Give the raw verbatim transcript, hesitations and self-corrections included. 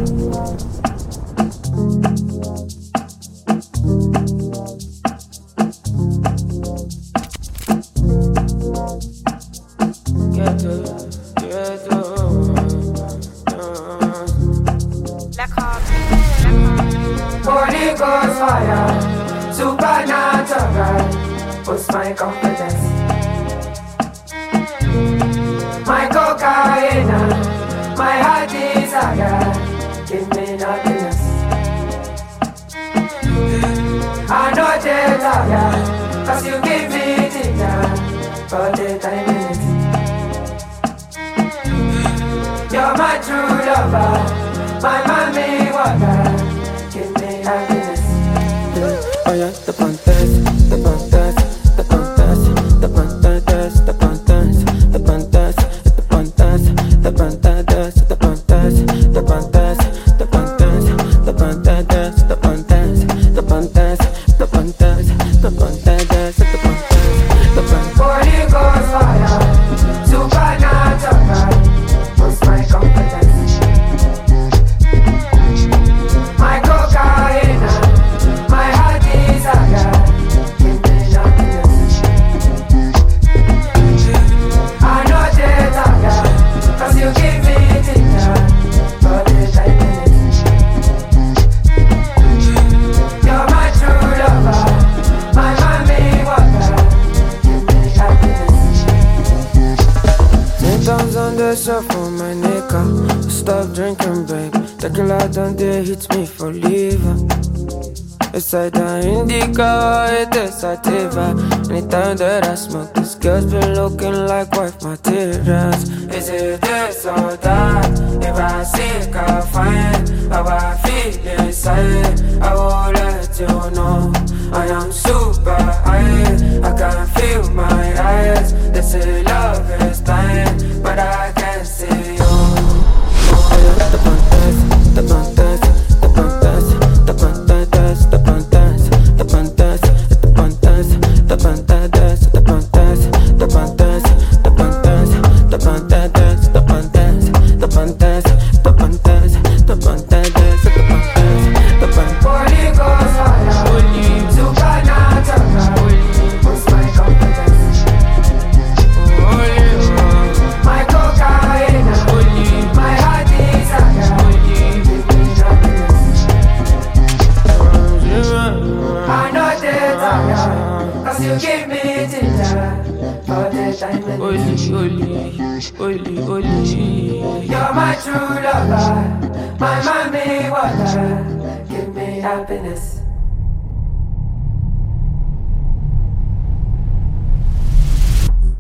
Holy Ghost fire, supernatural, boost my confidence. My cocaine, my heart desire, give me happiness. I know they tired, cause you give me ginger for the time minutes. You're my true lover, my mommy water. Happiness. Oh yeah, the pantas, the pantas, the pantas, the pantas, the pantas, the pantas, the pantas, the pantas, the pantas, the pantas, the pantas, the pantas, the pantas, the pantas, the pantas, the pantas, the pantas, the pantas. Holy Ghost fire, supernatural, boost my confidence. My cocaine, my heart desire, give me happiness. I know they tired, cause you give me ginger for the time minutes. You're my true lover, my mommy water, give me happiness. Ten times on the shelf for my nigga, stop drinking, babe. Tequila done they hit me for liver. It's like the indica, it is sativa. Anytime that I smoke, this girl's been looking like wife materials. Is it this or that? If I seek, I'll find how I feel inside. I will let you know I am super high. I can feel my eyes. They say love is blind, but I can't see you. The pantas, the pantas, the pantas, the pantas, the pantas, the pantas, the pantas, the pantas, the pantas, the pantas, the pantas, the pantas, the pantas, the pantas, the pantas, the pantas, the pantas, the pantas. Holy Ghost fire, supernatural, boost my confidence. My cocaine, my heart desire, give me happiness. I know they tired, cause you give me ginger for the time minutes. Oli, oli, oli. You're my true lover, my mommy water, give me happiness.